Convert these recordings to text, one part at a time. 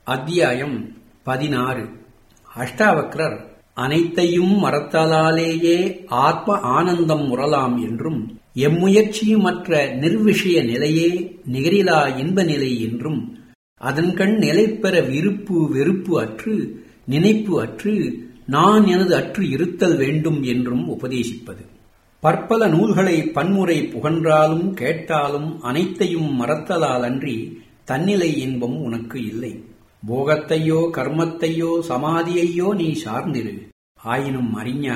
அத்தியாயம் 16. அஷ்டாவக்ரர் அனைத்தையும் மறத்தலாலேயே ஆத்ம ஆனந்தம் முறலாம் என்றும் எம்முயற்சியுமற்ற நிர்விஷய நிலையே நிகரிலா இன்ப நிலை என்றும் அதன்கண் நிலைபெற விருப்பு வெறுப்பு அற்று நினைப்பு அற்று நான் எனது அற்று இருத்தல் வேண்டும் என்றும் உபதேசிப்பது. பற்பல நூல்களை பன்முறை புகன்றாலும் கேட்டாலும் அனைத்தையும் மறத்தலாலன்றி தன்னிலை இன்பம் உனக்கு இல்லை. போகத்தையோ கர்மத்தையோ சமாதியையோ நீ சார்ந்திரு. ஆயினும் அறிஞா,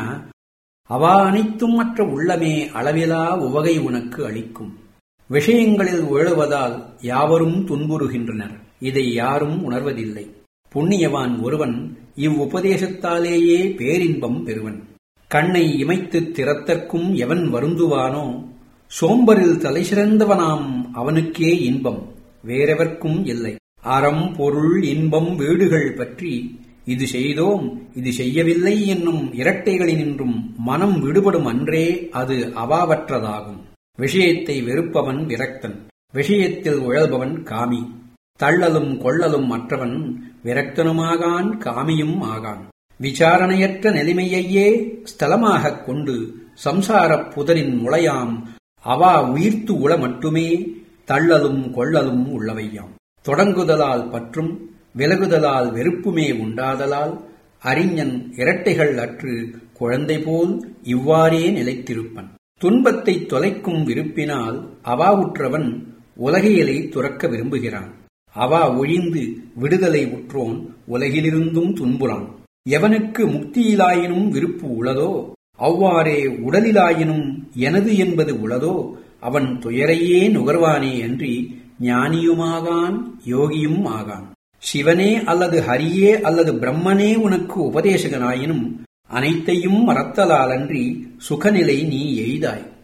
அவா அனைத்தும் மற்ற உள்ளமே அளவிலா உவகை உனக்கு அளிக்கும். விஷயங்களில் உழலுவதால் யாவரும் துன்புறுகின்றனர். இதை யாரும் உணர்வதில்லை. புண்ணியவான் ஒருவன் இவ்வுபதேசத்தாலேயே பேரின்பம் பெறுவன். கண்ணை இமைத்துத் திறத்தற்கும் எவன் வருந்துவானோ சோம்பரில் தலைசிறந்தவனாம் அவனுக்கே இன்பம், வேறெவர்க்கும் இல்லை. அறம் பொருள் இன்பம் வீடுகள் பற்றி இது செய்தோம் இது செய்யவில்லை என்னும் இரட்டைகளினின்றும் மனம் விடுபடும் அன்றே அது அவாவற்றதாகும். விஷயத்தை வெறுப்பவன் விரக்தன், விஷயத்தில் உழல்பவன் காமி. தள்ளலும் கொள்ளலும் மற்றவன் விரக்தனுமாகான் காமியும் ஆகான். விசாரணையற்ற நிலைமையையே ஸ்தலமாகக் கொண்டு சம்சாரப் புதரின் முளையாம் அவா உயிர்த்து உள மட்டுமே தள்ளலும் கொள்ளலும் உள்ளவையாம். தொடங்குதலால் பற்றும் விலகுதலால் வெறுப்புமே உண்டாதலால் அறிஞன் இரட்டைகள் அற்று குழந்தை போல் இவ்வாறே நிலைத்திருப்பன். துன்பத்தைத் தொலைக்கும் விருப்பினால் அவாவுற்றவன் உலகியலை துறக்க விரும்புகிறான். அவா ஒழிந்து விடுதலை உற்றோன் உலகிலிருந்தும் துன்புறான். எவனுக்கு முக்தியிலாயினும் விருப்பு உளதோ அவ்வாறே உடலிலாயினும் எனது என்பது உளதோ அவன் துயரையே நுகர்வானே அன்றி ஞானியுமாகான் யோகியும் ஆகான். சிவனே அல்லது ஹரியே அல்லது பிரம்மனே உனக்கு உபதேசகனாயினும் அனைத்தையும் மறத்தலாலன்றி சுகநிலை நீ எய்தாய்.